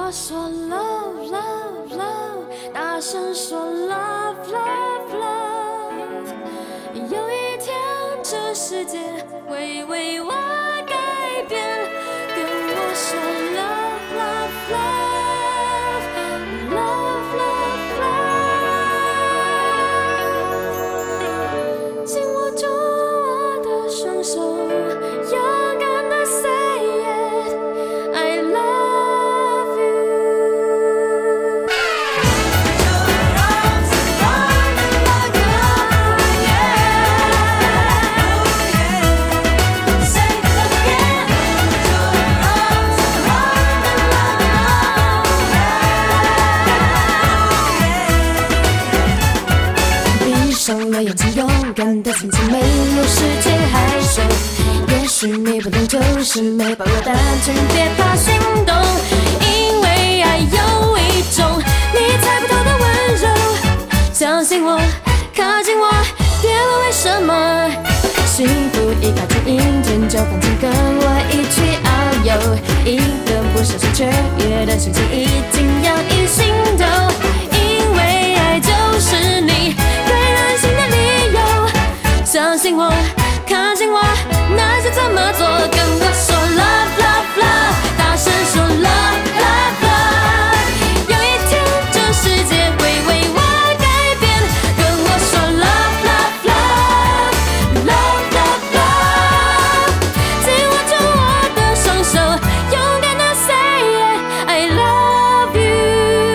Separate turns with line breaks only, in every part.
我说 love love love， 大声说 love love love。有一天，这世界会为我改变。跟我说 love love love love love love。紧握住我的双手，勇敢的 say it I love you。闭上了眼睛，勇敢的曾经没有时间害羞。也许你不懂就是没把握，单纯别怕心动，因为爱有一种你猜不透的温柔。相信我，靠近我，别问为什么。幸福一靠近，阴天就放晴，跟我一起遨游。一个不小心雀跃的心情已经洋溢心头，因为爱就是你最任性的理由。相信我，靠近我，那就怎么做？跟我说 love love love， 大声说 love love love。有一天，这世界会为我改变。跟我说 love love love love love love。紧握住我的双手，勇敢的 say it I love you。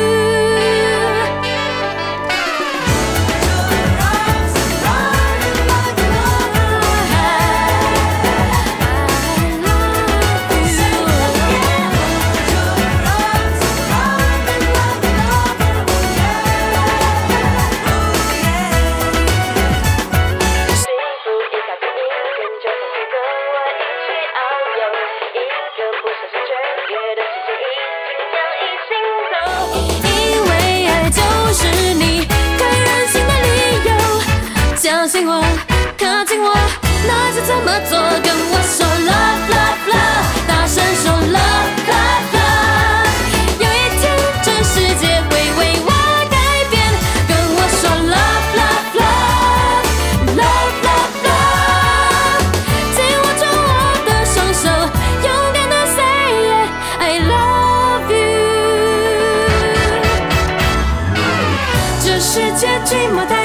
相信我，靠近我，那就怎么做？跟我说 love love love， 大声说 love love love。有一天，这世界会为我改变。跟我说 love love love love love love。紧握住我的双手，勇敢的 say it I love you。这世界寂寞的